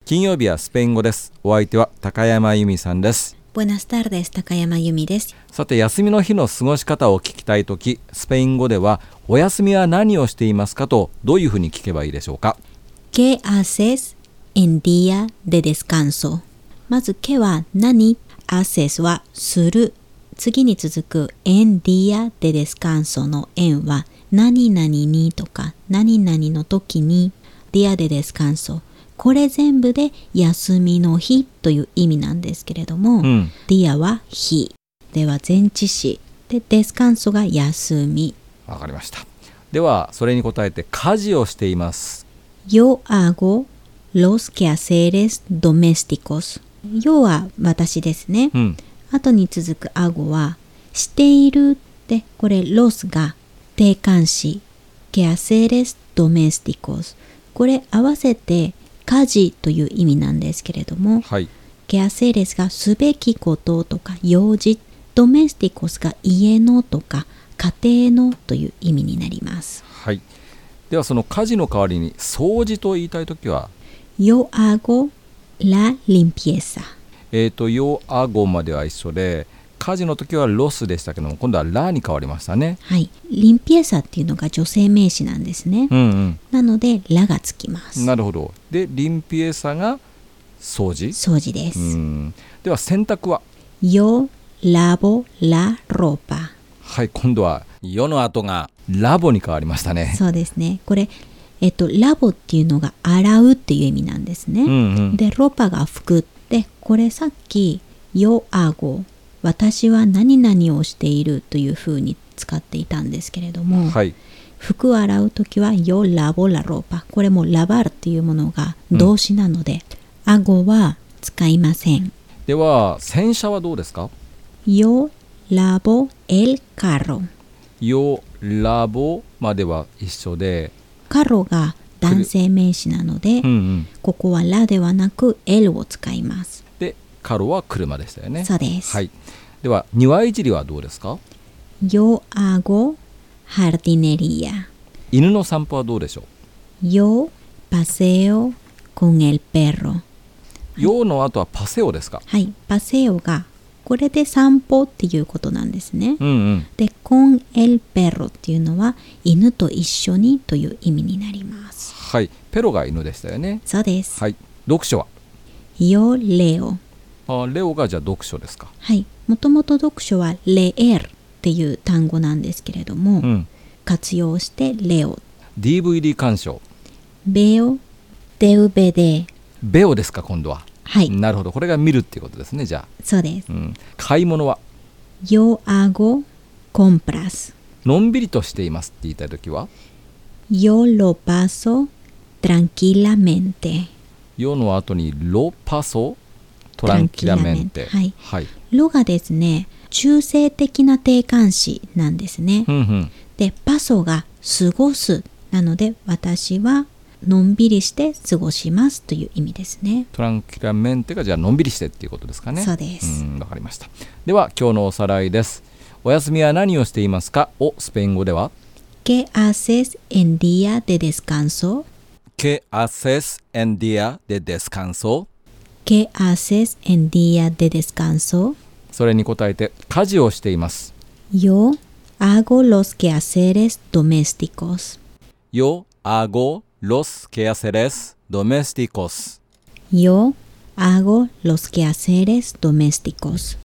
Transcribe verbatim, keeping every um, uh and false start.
金曜日はスペイン語です。お相手は高山由美さんです。 Buenas tardes、高山由美です。 さて、休みの日の過ごし方を聞きたいとき、スペイン語ではお休みは何をしていますかとどういうふうに聞けばいいでしょうか。 ¿Qué haces en día de descanso? まず、¿qué は何？ haces はする。次に続く en día de descanso の en は何々にとか何々の時に día de descanso。これ全部で休みの日という意味なんですけれども、うん、día は日では前置詞で、descanso が休み。 わかりました。ではそれに答えて家事をしています。 Yo hago los quehaceres domésticos。 yo は私ですね、うん、後に続く hago はしているで、これ los が定冠詞 quehaceres domésticos。 これ合わせて家事という意味なんですけれども、はい、quehaceres がすべきこととか用事、domésticos が家のとか家庭のという意味になります。 はい。ではその家事の代わりに掃除と言いたいときは Yo hago la limpieza。 えっと Yo hago までは一緒で、家事の時はロスでしたけども、今度はラに変わりましたね。 はい。リンピエサっていうのが女性名詞なんですね。うんうん、なのでラがつきます。 なるほど。で、リンピエサが掃除？ 掃除です。 うん。では洗濯は Yo lavo la ropa。 はい、今度はよの後がラボに変わりましたね。 そうですね。これえっとラボっていうのが洗うっていう意味なんですね。うんうん、で、ロパが服で、これさっき Yo hago、私は何々をしているというふうに使っていたんですけれども、はい、服を洗うときは Yo lavo la ropa。 これもラバルっていうものが動詞なので、うん、hago は使いません。 では洗車はどうですか？ Yo lavo el carro。 Yo lavo までは一緒で、 カロが男性名詞なので、うんうん、ここはラではなく L を使います。 で、カロは車でしたよね。 そうです。 はい。では庭いじりはどうですか？ Yo hago jardinería。 犬の散歩はどうでしょう？ Yo paseo con el perro。 Yo の後はパセオですか？ はい、パセオがこれで散歩っていうことなんですね。うんうん、で、con el perro っていうのは犬と一緒にという意味になります。 はい、ペロが犬でしたよね。 そうです。 はい、読書は Yo leo。 あ、レオがじゃあ読書ですか？ はい、もともと読書は leer っていう単語なんですけれども、うん、活用してレオ。 ディーブイディー 鑑賞 Veoディーブイディー。 ベオですか、今度は。 はい、 なるほど。これが見るっていうことですね。じゃあそうです、 うん、買い物は Yo hago compras。 のんびりとしていますって言いたいときは Yo lo paso tranquilamente。 よの後にロパソトランキラメンテ。はい、はい、 ロがですね、中性的な定冠詞なんですね。うんうん、で、パソが過ごすなので、私はのんびりして過ごしますという意味ですね。 トランキラメンテがじゃあのんびりしてっていうことですかね。 そうです。 うん、わかりました。では今日のおさらいです。お休みは何をしていますかをスペイン語では ¿Qué haces en día de descanso? ¿Qué haces en día de descanso? ¿Qué haces en día de descanso? それに答えて家事をしています。 Yo hago los quehaceres domésticos. Yo hago los quehaceres domésticos. Yo hago los quehaceres domésticos.